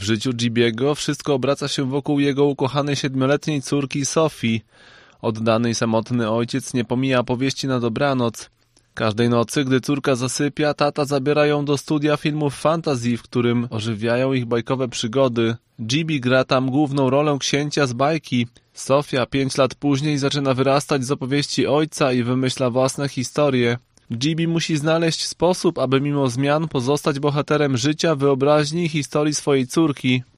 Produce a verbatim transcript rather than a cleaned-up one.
W życiu Gibiego wszystko obraca się wokół jego ukochanej siedmioletniej córki Sophie. Oddany i samotny ojciec nie pomija opowieści na dobranoc. Każdej nocy, gdy córka zasypia, tata zabiera ją do studia filmów fantasy, w którym ożywiają ich bajkowe przygody. Gibi gra tam główną rolę księcia z bajki. Sofia pięć lat później zaczyna wyrastać z opowieści ojca i wymyśla własne historie. Gibi musi znaleźć sposób, aby mimo zmian pozostać bohaterem życia, wyobraźni i historii swojej córki.